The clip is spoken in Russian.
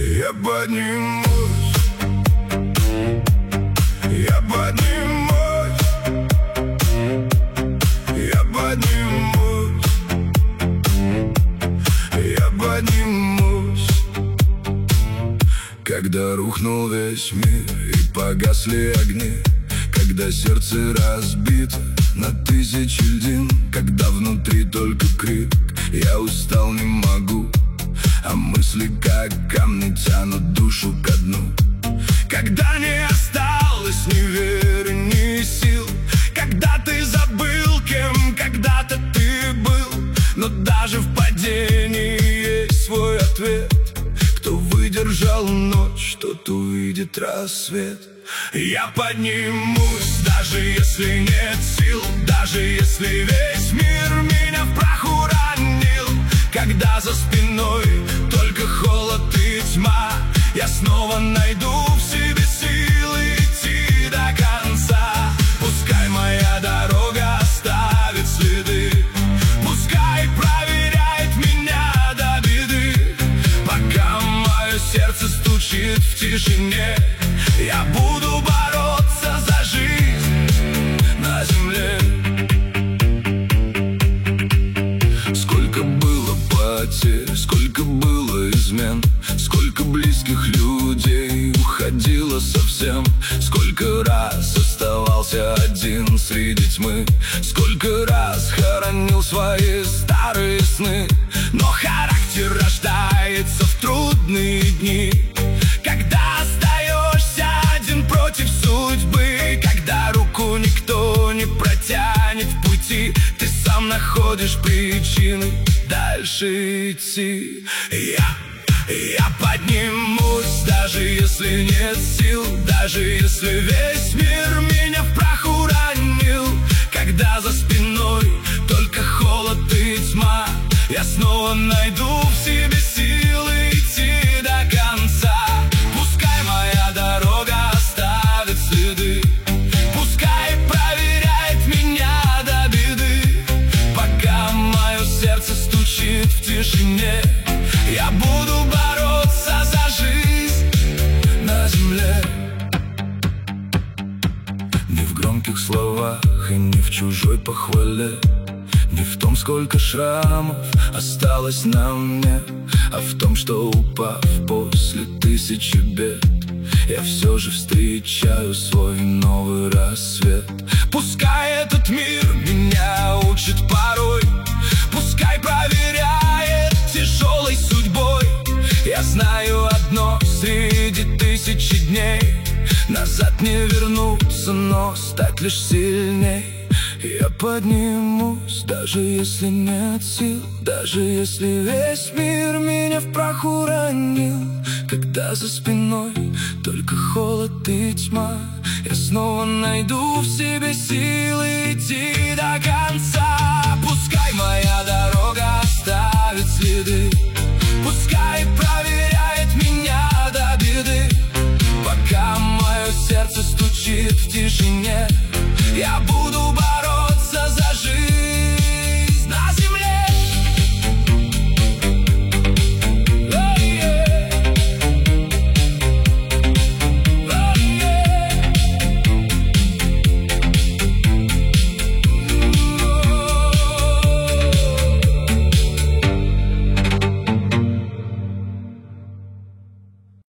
Я поднимусь, я поднимусь, я поднимусь, я поднимусь. Когда рухнул весь мир и погасли огни, когда сердце разбито на тысячи льдин, когда внутри только крик, я устал, не могу, а мысли как камни тянут душу ко дну. Когда не осталось ни веры, ни сил, когда ты забыл, кем когда-то ты был, но даже в падении есть свой ответ. Кто выдержал ночь, тот увидит рассвет. Я поднимусь, даже если нет сил, даже если весь мир меня в прах уронил. Когда за спиной только холод и тьма, я снова найду в себе силы идти до конца. Пускай моя дорога оставит следы, пускай проверяет меня до беды. Пока мое сердце стучит в тишине, я буду бороться за жизнь на земле. Сколько было потерь, сколько было измен, сколько близких людей уходило совсем. Сколько раз оставался один среди тьмы, сколько раз хоронил свои старые сны. Но характер рождается в трудные дни, когда остаешься один против судьбы, когда руку никто не протянет в пути, ты сам находишь причины дальше идти. Я поднимусь, даже если нет сил, даже если весь мир меня в прах уронил. Когда за спиной только холод и тьма, я снова найду в себе силы идти до конца. Пускай моя дорога оставит следы, пускай проверяет меня до беды. Пока мое сердце стучит в тишине, я буду бороться за жизнь на земле. Не в громких словах и не в чужой похвале, не в том, сколько шрамов осталось на мне, а в том, что, упав после тысячи бед, я все же встречаю свой новый рассвет. Пускай этот мир меня учит порой, пускай проверяет тяжелой судьбой. Я знаю одно: среди тысячи дней назад не вернуться, но стать лишь сильней. Я поднимусь, даже если нет сил, даже если весь мир меня в прах уронил. Когда за спиной только холод и тьма, я снова найду в себе силы идти до конца. Пускай моя дорога оставит следы,